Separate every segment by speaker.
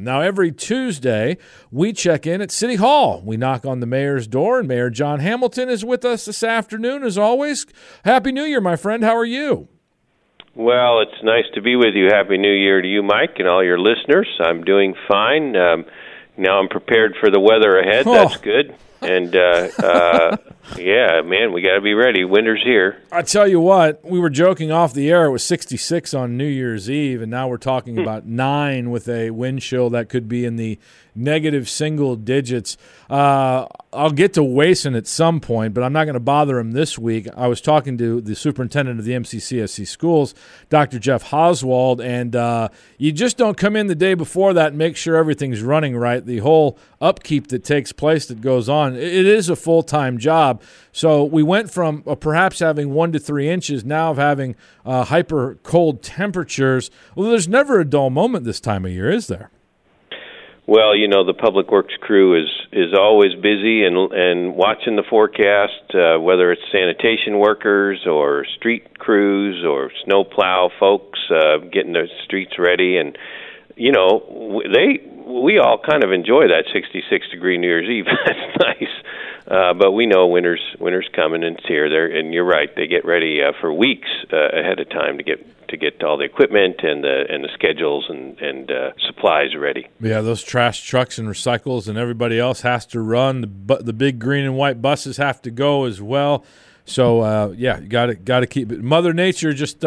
Speaker 1: com. Now, every Tuesday, we check in at City Hall. We knock on the mayor's door, and Mayor John Hamilton is with us this afternoon, as always. Happy New Year, my friend. How are you?
Speaker 2: Well, it's nice to be with you. Happy New Year to you, Mike, and all your listeners. I'm doing fine. Now I'm prepared for the weather ahead. That's good. And, yeah, man, we got to be ready. Winter's here.
Speaker 1: I tell you what, we were joking off the air. It was 66 on New Year's Eve, and now we're talking about 9 with a wind chill that could be in the negative single digits. I'll get to Wason at some point, but I'm not going to bother him this week. I was talking to the superintendent of the MCCSC schools, Dr. Jeff Oswald, and you just don't come in the day before that and make sure everything's running right. The whole upkeep that takes place that goes on, it is a full-time job. So we went from perhaps having 1 to 3 inches now of having hyper cold temperatures. Well, there's never a dull moment this time of year, is there?
Speaker 2: Well, you know, the public works crew is always busy and watching the forecast, whether it's sanitation workers or street crews or snowplow folks getting their streets ready. And, you know, we all kind of enjoy that 66-degree New Year's Eve. That's nice. But we know winter's coming and it's here. And you're right, they get ready for weeks ahead of time to get all the equipment and the schedules and supplies ready.
Speaker 1: Yeah, those trash trucks and recycles and everybody else has to run. The big green and white buses have to go as well. So yeah, you got to keep it. Mother Nature just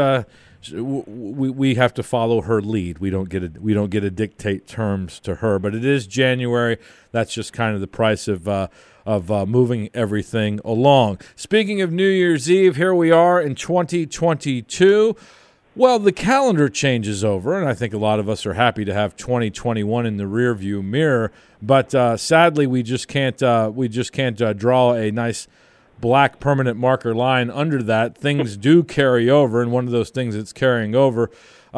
Speaker 1: we have to follow her lead. We don't get to dictate terms to her. But it is January. That's just kind of the price of moving everything along. Speaking of New Year's Eve, here we are in 2022. Well, the calendar changes over, and I think a lot of us are happy to have 2021 in the rearview mirror. But sadly, we just can't draw a nice black permanent marker line under that. Things do carry over, and one of those things that's carrying over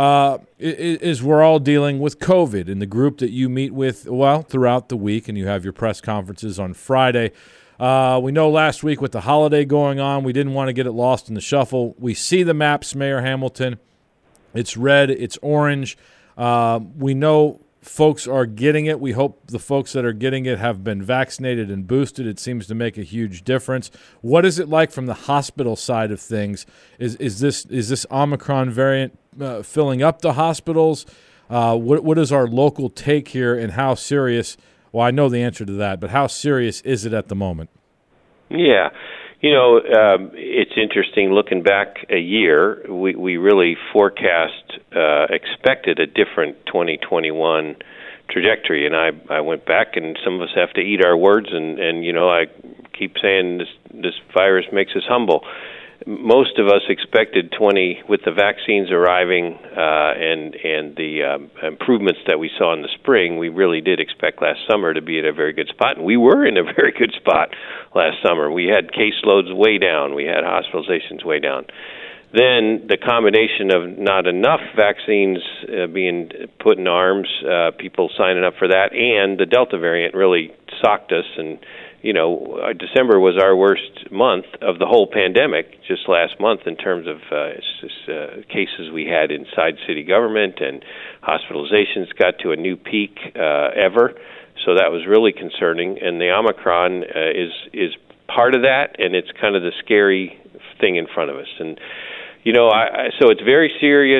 Speaker 1: is we're all dealing with COVID. In the group that you meet with, well, throughout the week, and you have your press conferences on Friday. We know last week with the holiday going on, we didn't want to get it lost in the shuffle. We see the maps, Mayor Hamilton. It's red, it's orange. We know folks are getting it. We hope the folks that are getting it have been vaccinated and boosted. It seems to make a huge difference. What is it like from the hospital side of things? Is this Omicron variant filling up the hospitals? What is our local take here, and how serious? Well, I know the answer to that, but how serious is it at the moment?
Speaker 2: Yeah. You know, it's interesting looking back a year. We really expected a different 2021 trajectory, and I went back, and some of us have to eat our words, and you know, I keep saying this virus makes us humble. Most of us expected with the vaccines arriving and the improvements that we saw in the spring, we really did expect last summer to be at a very good spot, and we were in a very good spot last summer. We had caseloads way down. We had hospitalizations way down. Then the combination of not enough vaccines being put in arms, people signing up for that, and the Delta variant really socked us. And you know, December was our worst month of the whole pandemic, just last month, in terms of cases we had inside city government, and hospitalizations got to a new peak ever. So that was really concerning. And the Omicron is part of that, and it's kind of the scary thing in front of us. And you know, so it's very serious.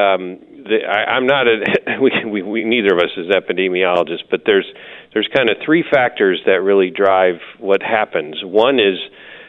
Speaker 2: I'm not we neither of us is epidemiologists, but there's kind of 3 factors that really drive what happens. One is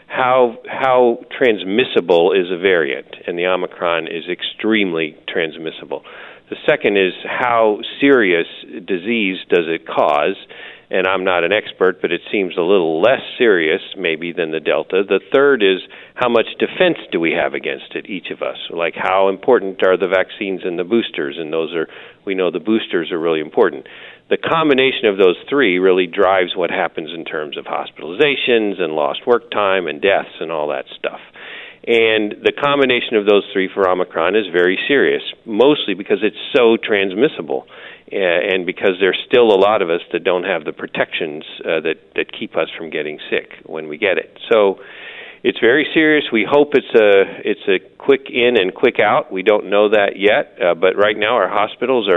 Speaker 2: how transmissible is a variant, and the Omicron is extremely transmissible. The second is how serious disease does it cause, and I'm not an expert, but it seems a little less serious maybe than the Delta. The third is how much defense do we have against it, each of us? Like how important are the vaccines and the boosters, and we know the boosters are really important. The combination of those 3 really drives what happens in terms of hospitalizations and lost work time and deaths and all that stuff. And the combination of those 3 for Omicron is very serious, mostly because it's so transmissible, and because there's still a lot of us that don't have the protections that keep us from getting sick when we get it. So it's very serious. We hope it's a quick in and quick out. We don't know that yet, but right now our hospitals are as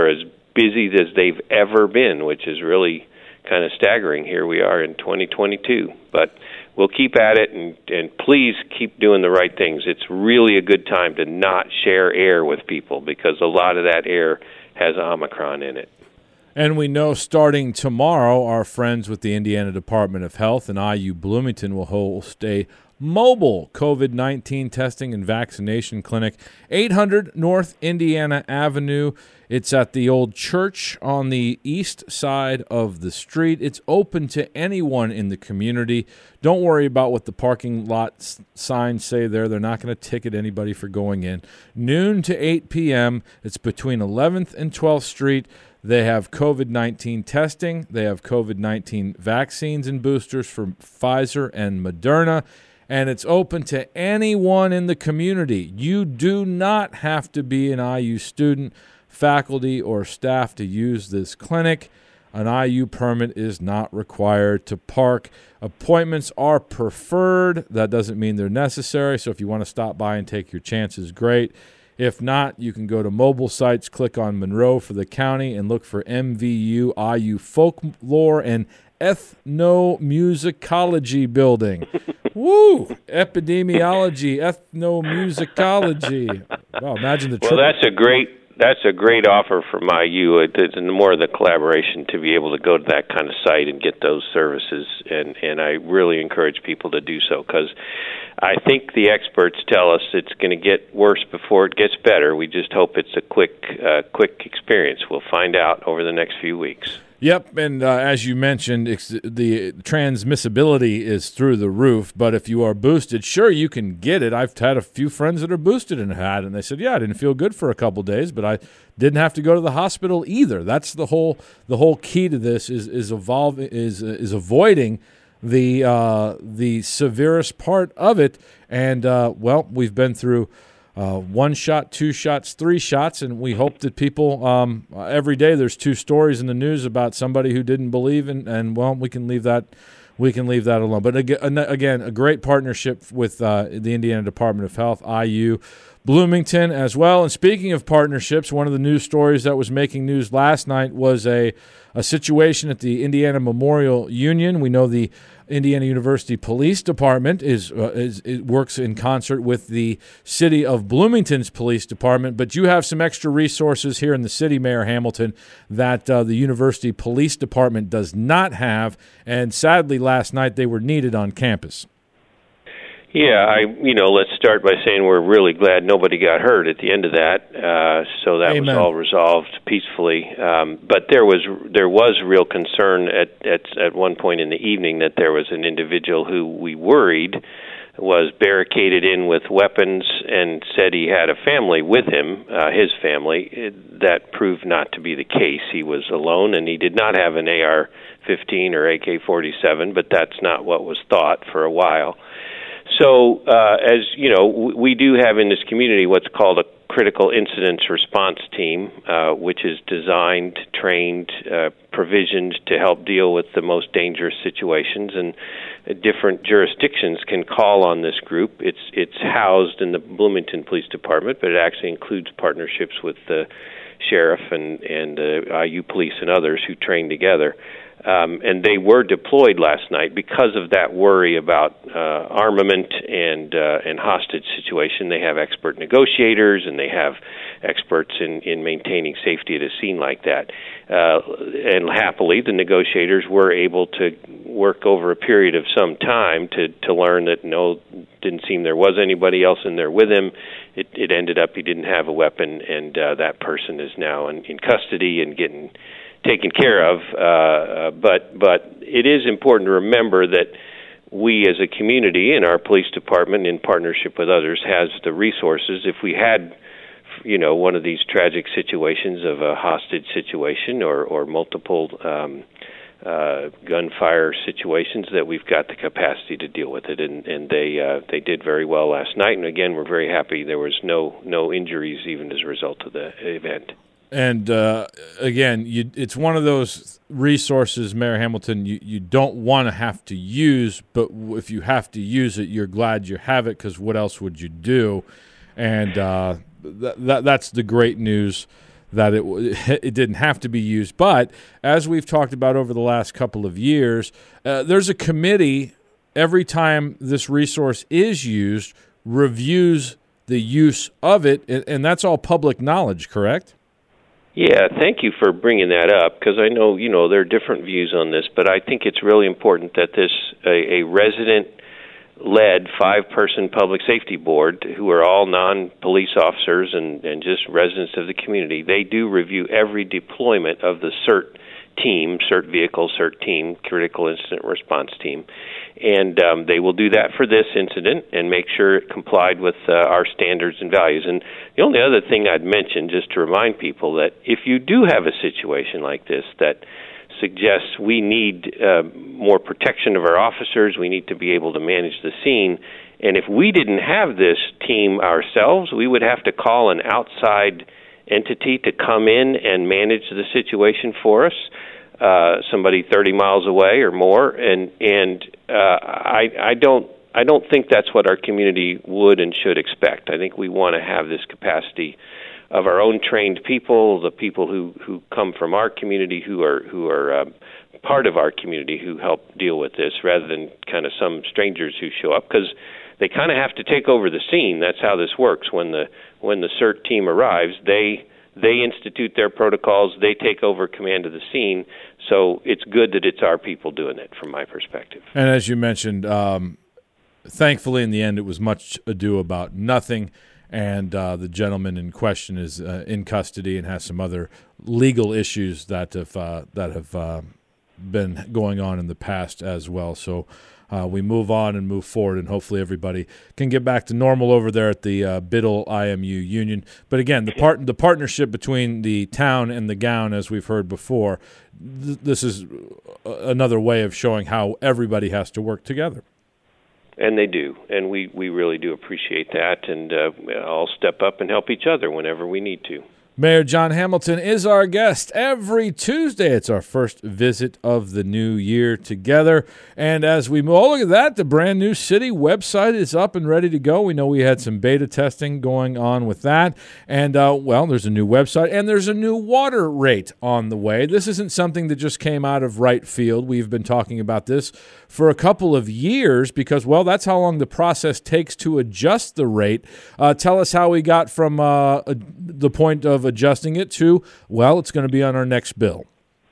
Speaker 2: busy as they've ever been, which is really kind of staggering. Here we are in 2022, but we'll keep at it, and please keep doing the right things. It's really a good time to not share air with people because a lot of that air has Omicron in it.
Speaker 1: And we know starting tomorrow, our friends with the Indiana Department of Health and IU Bloomington will host a mobile COVID-19 testing and vaccination clinic, 800 North Indiana Avenue. It's at the old church on the east side of the street. It's open to anyone in the community. Don't worry about what the parking lot signs say there. They're not going to ticket anybody for going in. Noon to 8 p.m. It's between 11th and 12th Street. They have COVID-19 testing. They have COVID-19 vaccines and boosters from Pfizer and Moderna. And it's open to anyone in the community. You do not have to be an IU student, faculty, or staff to use this clinic. An IU permit is not required to park. Appointments are preferred. That doesn't mean they're necessary. So if you want to stop by and take your chances, great. If not, you can go to mobile sites, click on Monroe for the county, and look for MVU IU Folklore and Ethnomusicology Building. Woo! Epidemiology, ethnomusicology. Wow, imagine the
Speaker 2: Well, that's a great offer from IU. It's more of the collaboration to be able to go to that kind of site and get those services, and I really encourage people to do so because I think the experts tell us it's going to get worse before it gets better. We just hope it's a quick experience. We'll find out over the next few weeks.
Speaker 1: Yep, and as you mentioned, the transmissibility is through the roof, but if you are boosted, sure, you can get it. I've had a few friends that are boosted and had it, and they said, yeah, I didn't feel good for a couple days, but I didn't have to go to the hospital either. That's the whole key to this is avoiding the severest part of it, and, we've been through 1 shot, 2 shots, 3 shots, and we hope that people every day there's 2 stories in the news about somebody who didn't believe and we can leave that alone. But again, a great partnership with the Indiana Department of Health, IU Bloomington as well. And speaking of partnerships, one of the news stories that was making news last night was a situation at the Indiana Memorial Union. We know the Indiana University Police Department works in concert with the City of Bloomington's Police Department, but you have some extra resources here in the city, Mayor Hamilton, that the University Police Department does not have, and sadly last night they were needed on campus.
Speaker 2: Yeah, let's start by saying we're really glad nobody got hurt at the end of that. So that
Speaker 1: Amen.
Speaker 2: Was all resolved peacefully. But there was real concern at one point in the evening that there was an individual who we worried was barricaded in with weapons and said he had a family with him, his family. That proved not to be the case. He was alone, and he did not have an AR-15 or AK-47, but that's not what was thought for a while. So, as you know, we do have in this community what's called a critical incidents response team, which is designed, trained, provisioned to help deal with the most dangerous situations. And different jurisdictions can call on this group. It's housed in the Bloomington Police Department, but it actually includes partnerships with the sheriff and IU Police and others who train together. And they were deployed last night because of that worry about armament and hostage situation. They have expert negotiators and they have experts in maintaining safety at a scene like that. And happily, the negotiators were able to work over a period of some time to learn that didn't seem there was anybody else in there with him. It ended up he didn't have a weapon, and that person is now in custody and getting taken care of, but it is important to remember that we as a community and our police department in partnership with others has the resources. If we had, one of these tragic situations of a hostage situation or multiple gunfire situations, that we've got the capacity to deal with it, and they did very well last night. And again, we're very happy there was no injuries even as a result of the event.
Speaker 1: And again, it's one of those resources, Mayor Hamilton, you don't want to have to use, but if you have to use it, you're glad you have it because what else would you do? And that's the great news that it didn't have to be used. But as we've talked about over the last couple of years, there's a committee every time this resource is used, reviews the use of it, and that's all public knowledge, correct?
Speaker 2: Yeah, thank you for bringing that up, because I know, there are different views on this, but I think it's really important that a resident-led 5-person public safety board, who are all non-police officers and just residents of the community, they do review every deployment of the CERT team, CERT vehicle, CERT team, critical incident response team, and they will do that for this incident and make sure it complied with our standards and values. And the only other thing I'd mention, just to remind people, that if you do have a situation like this that suggests we need more protection of our officers, we need to be able to manage the scene, and if we didn't have this team ourselves, we would have to call an outside entity to come in and manage the situation for us, somebody 30 miles away or more, and I don't think that's what our community would and should expect. I think we want to have this capacity of our own trained people, the people who come from our community, who are part of our community, who help deal with this, rather than kind of some strangers who show up, because they kind of have to take over the scene. That's how this works. When the CERT team arrives, they institute their protocols, they take over command of the scene, so it's good that it's our people doing it, from my perspective.
Speaker 1: And as you mentioned, thankfully in the end it was much ado about nothing, and the gentleman in question is in custody and has some other legal issues that have been going on in the past as well. So we move on and move forward, and hopefully everybody can get back to normal over there at the Biddle IMU Union. But again, the partnership between the town and the gown, as we've heard before, this is another way of showing how everybody has to work together.
Speaker 2: And they do, and we really do appreciate that, and I'll step up and help each other whenever we need to.
Speaker 1: Mayor John Hamilton is our guest every Tuesday. It's our first visit of the new year together. And as we move, look at that, the brand new city website is up and ready to go. We know we had some beta testing going on with that. And, there's a new website and there's a new water rate on the way. This isn't something that just came out of right field. We've been talking about this for a couple of years because, that's how long the process takes to adjust the rate. Tell us how we got from the point of adjusting it to, it's going to be on our next bill.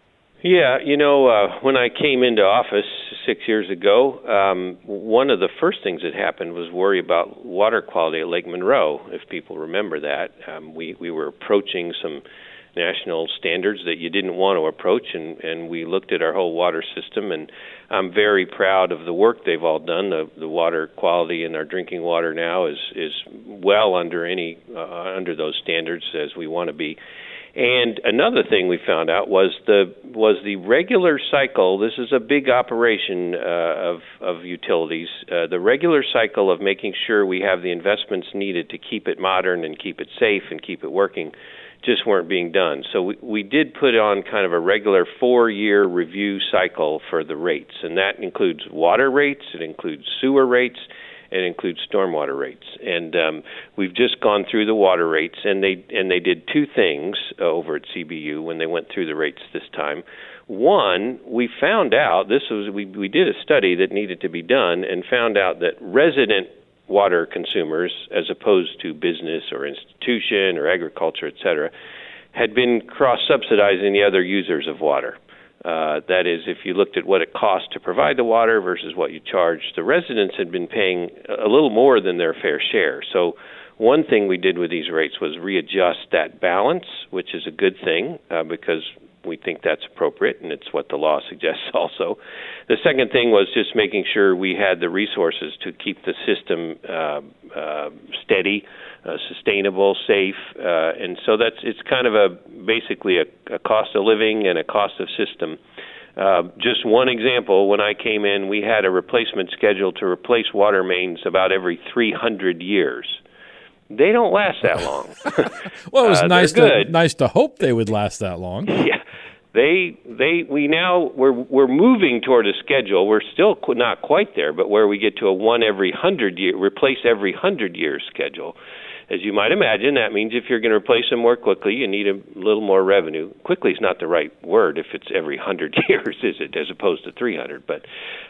Speaker 2: Yeah, when I came into office 6 years ago, one of the first things that happened was worry about water quality at Lake Monroe, if people remember that. We were approaching some national standards that you didn't want to approach, and we looked at our whole water system, and I'm very proud of the work they've all done. The water quality in our drinking water now is well under those standards as we want to be. And another thing we found out was the regular cycle. This is a big operation of utilities. The regular cycle of making sure we have the investments needed to keep it modern and keep it safe and keep it working just weren't being done. So we did put on kind of a regular 4-year review cycle for the rates, and that includes water rates, it includes sewer rates, and it includes stormwater rates. And we've just gone through the water rates, and they did two things over at CBU when they went through the rates this time. One, we found out, we did a study that needed to be done and found out that resident water consumers, as opposed to business or institution or agriculture, et cetera, had been cross-subsidizing the other users of water. That is, if you looked at what it cost to provide the water versus what you charged, the residents had been paying a little more than their fair share. So one thing we did with these rates was readjust that balance, which is a good thing because we think that's appropriate, and it's what the law suggests also. The second thing was just making sure we had the resources to keep the system steady, sustainable, safe, and so it's kind of basically a cost of living and a cost of system. Just one example, when I came in, we had a replacement schedule to replace water mains about every 300 years. They don't last that long.
Speaker 1: Well, it was nice to hope they would last that long.
Speaker 2: Yeah, we're moving toward a schedule. We're still not quite there, but where we get to a replace every 100 year schedule. as you might imagine, that means if you're going to replace them more quickly, you need a little more revenue. Quickly is not the right word if it's every 100 years, is it, as opposed to 300. But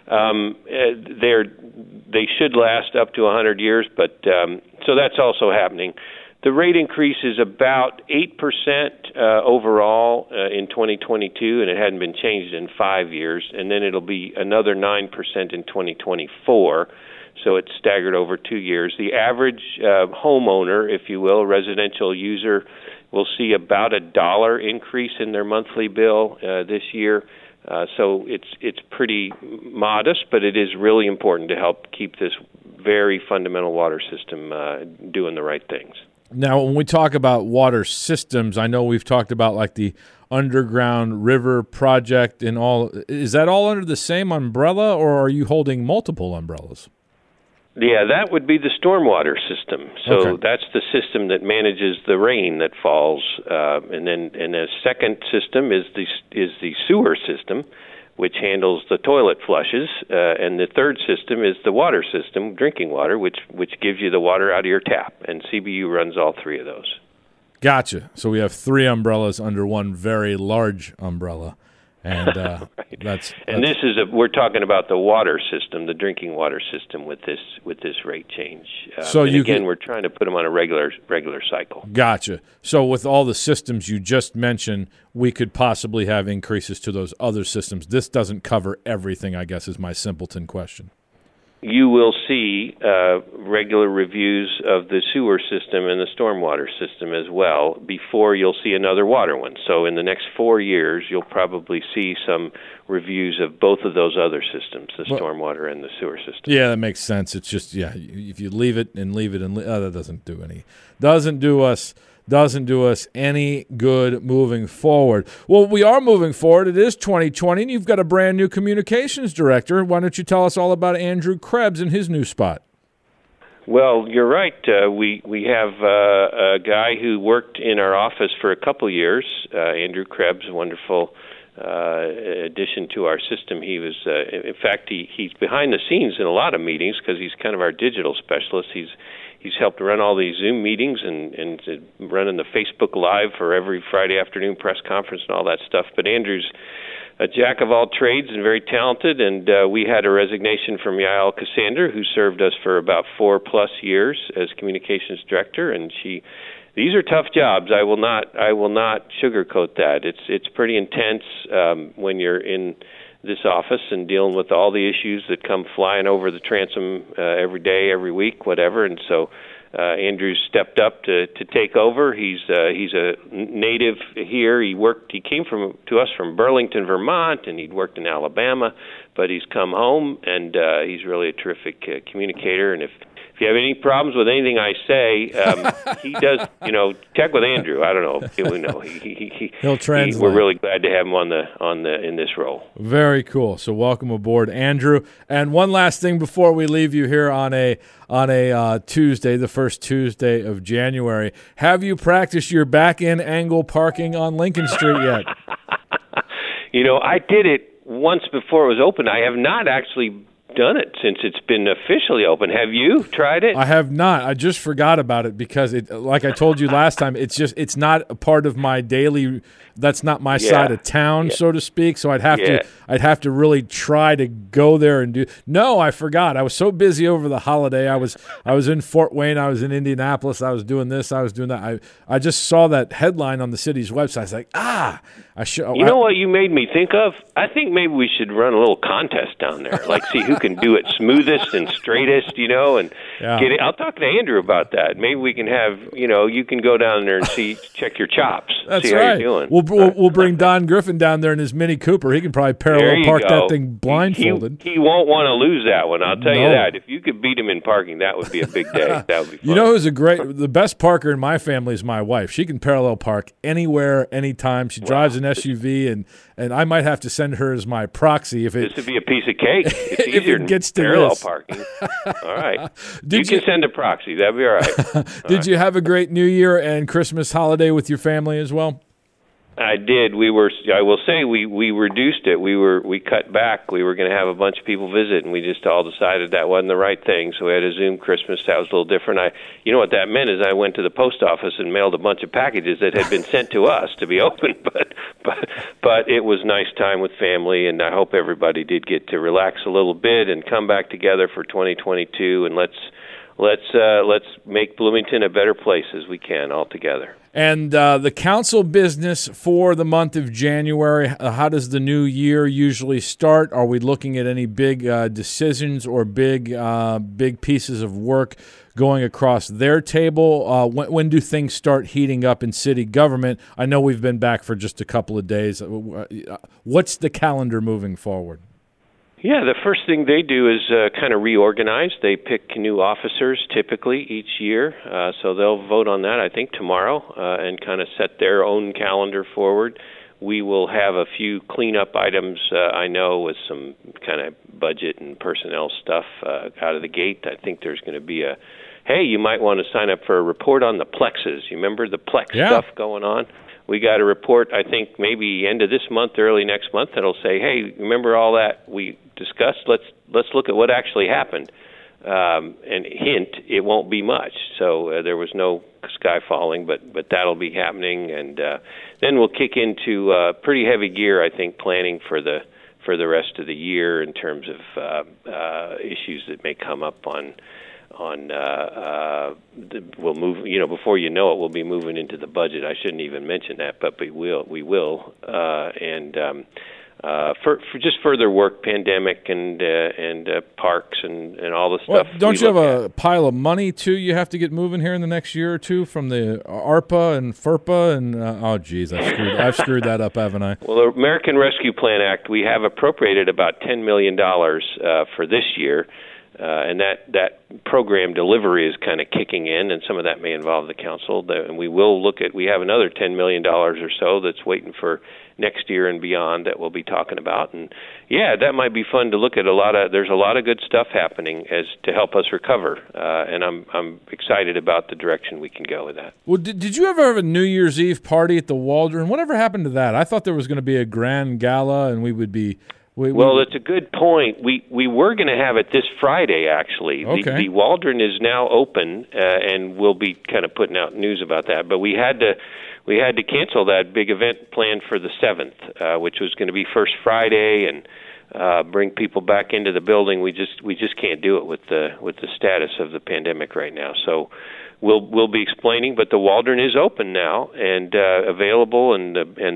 Speaker 2: they should last up to 100 years, but so that's also happening. The rate increase is about 8% overall in 2022, and it hadn't been changed in 5 years. And then it'll be another 9% in 2024, so it's staggered over 2 years. The average homeowner, if you will, residential user, will see about $1 increase in their monthly bill this year. So it's pretty modest, but it is really important to help keep this very fundamental water system doing the right things.
Speaker 1: Now, when we talk about water systems, I know we've talked about like the underground river project and all. Is that all under the same umbrella, or are you holding multiple umbrellas?
Speaker 2: Yeah, that would be the stormwater system. So That's the system that manages the rain that falls, and the second system is the sewer system, which handles the toilet flushes, and the third system is the water system, drinking water, which gives you the water out of your tap, and CBU runs all three of those.
Speaker 1: Gotcha. So we have three umbrellas under one very large umbrella, and
Speaker 2: right.
Speaker 1: that's
Speaker 2: this is we're talking about the water system, the drinking water system, with this rate change.
Speaker 1: So
Speaker 2: we're trying to put them on a regular cycle.
Speaker 1: Gotcha. So with all the systems you just mentioned, we could possibly have increases to those other systems. This doesn't cover everything, I guess, is my simpleton question.
Speaker 2: You will see regular reviews of the sewer system and the stormwater system as well before you'll see another water one. So in the next 4 years, you'll probably see some reviews of both of those other systems, the stormwater and the sewer system.
Speaker 1: Yeah, that makes sense. It's just, if you leave it, that doesn't do us any good moving forward. Well, we are moving forward. It is 2020, and you've got a brand new communications director. Why don't you tell us all about Andrew Krebs and his new spot?
Speaker 2: Well, you're right. We have a guy who worked in our office for a couple years, Andrew Krebs, a wonderful addition to our system. He was, in fact, he's behind the scenes in a lot of meetings because he's kind of our digital specialist. He's helped run all these Zoom meetings and running the Facebook Live for every Friday afternoon press conference and all that stuff. But Andrew's a jack of all trades and very talented, and we had a resignation from Yael Cassander, who served us for about 4+ years as communications director. And these are tough jobs. I will not sugarcoat that. It's pretty intense when you're in this office and dealing with all the issues that come flying over the transom every day, every week, whatever. And so Andrew stepped up to take over. He's a native here. He came to us from Burlington, Vermont, and he'd worked in Alabama, but he's come home, and he's really a terrific communicator. And if you have any problems with anything I say, he does. Check with Andrew. I don't know.
Speaker 1: He'll translate.
Speaker 2: We're really glad to have him in this role.
Speaker 1: Very cool. So welcome aboard, Andrew. And one last thing before we leave you here on a Tuesday, the first Tuesday of January. Have you practiced your back-end angle parking on Lincoln Street yet?
Speaker 2: I did it once before it was open. I have not actually done it since it's been officially open. Have you tried it?
Speaker 1: I have not. I just forgot about it because like I told you last time, it's not a part of my daily. That's not my side of town, so to speak. So I'd have to really try to go there and do. No, I forgot. I was so busy over the holiday. I was in Fort Wayne. I was in Indianapolis. I was doing this. I was doing that. I just saw that headline on the city's website. I was like, I should.
Speaker 2: You know what you made me think of? I think maybe we should run a little contest down there, like see who can do it smoothest and straightest, and get it. I'll talk to Andrew about that. Maybe we can have, you can go down there and check your chops.
Speaker 1: That's
Speaker 2: see
Speaker 1: right.
Speaker 2: How you're doing.
Speaker 1: We'll bring Don Griffin down there in his Mini Cooper. He can probably parallel park that thing blindfolded.
Speaker 2: He won't want to lose that one. I'll tell you that. If you could beat him in parking, that would be a big day. That would be fun.
Speaker 1: You know who's the best parker in my family is my wife. She can parallel park anywhere, anytime. She drives an SUV, and I might have to send her as my proxy if it.
Speaker 2: This would be a piece of cake. It's easier than parallel parking. All right. You can send a proxy. That'd be all right.
Speaker 1: Did you have a great New Year and Christmas holiday with your family as well?
Speaker 2: I did. I will say we reduced it. We cut back. We were going to have a bunch of people visit, and we just all decided that wasn't the right thing. So we had a Zoom Christmas. That was a little different. You know what that meant is I went to the post office and mailed a bunch of packages that had been sent to us to be opened. But it was nice time with family, and I hope everybody did get to relax a little bit and come back together for 2022. And let's make Bloomington a better place as we can all together.
Speaker 1: And the council business for the month of January, how does the new year usually start? Are we looking at any big decisions or big pieces of work going across their table? When do things start heating up in city government? I know we've been back for just a couple of days. What's the calendar moving forward?
Speaker 2: Yeah, the first thing they do is kind of reorganize. They pick new officers typically each year, so they'll vote on that, I think, tomorrow, and kind of set their own calendar forward. We will have a few cleanup items, I know, with some kind of budget and personnel stuff out of the gate. I think there's going to be hey, you might want to sign up for a report on the plexes. You remember the plex stuff going on? We got a report, I think, maybe end of this month, early next month, that'll say, hey, remember all that we discussed? Let's look at what actually happened. And hint, it won't be much. So there was no sky falling, but that'll be happening. And then we'll kick into pretty heavy gear, I think, planning for the rest of the year in terms of issues that may come up we'll move, before you know it, we'll be moving into the budget. I shouldn't even mention that, but we will. For just further work, pandemic and parks and all the stuff.
Speaker 1: Well, don't you have a pile of money too? You have to get moving here in the next year or two from the ARPA and FERPA and I've screwed that up, haven't I?
Speaker 2: Well, the American Rescue Plan Act, we have appropriated about $10 million for this year. And that program delivery is kind of kicking in, and some of that may involve the council. And we have another $10 million or so that's waiting for next year and beyond that we'll be talking about. And yeah, that might be fun to look at. There's a lot of good stuff happening to help us recover. And I'm excited about the direction we can go with that.
Speaker 1: Well, did you ever have a New Year's Eve party at the Waldron? Whatever happened to that? I thought there was going to be a grand gala, and we would be.
Speaker 2: Well, it's a good point. We were going to have it this Friday, actually.
Speaker 1: Okay.
Speaker 2: The Waldron is now open, and we'll be kind of putting out news about that. But we had to cancel that big event planned for the 7th, which was going to be First Friday, and bring people back into the building. We just can't do it with the status of the pandemic right now. So we'll be explaining. But the Waldron is open now and available, and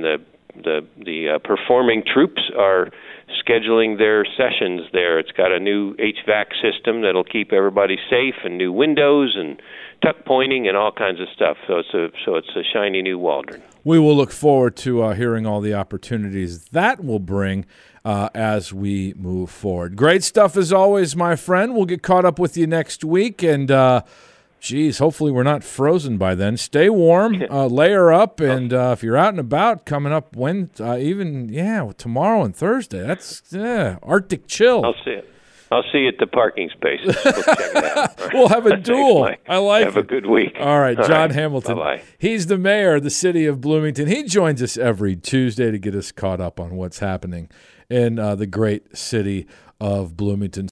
Speaker 2: the performing troops are scheduling their sessions there. It's got a new HVAC system that'll keep everybody safe, and new windows and tuck pointing and all kinds of stuff. So it's a shiny new Waldron.
Speaker 1: We will look forward to hearing all the opportunities that will bring as we move forward. Great stuff as always, my friend. We'll get caught up with you next week, and hopefully we're not frozen by then. Stay warm, layer up, and if you're out and about coming up tomorrow and Thursday, that's Arctic chill.
Speaker 2: I'll see you at the parking spaces. We'll check it out. Right.
Speaker 1: We'll have a duel. I like it.
Speaker 2: Have a good week.
Speaker 1: All right, John Hamilton.
Speaker 2: Bye-bye.
Speaker 1: He's the mayor of the city of Bloomington. He joins us every Tuesday to get us caught up on what's happening in the great city of Bloomington.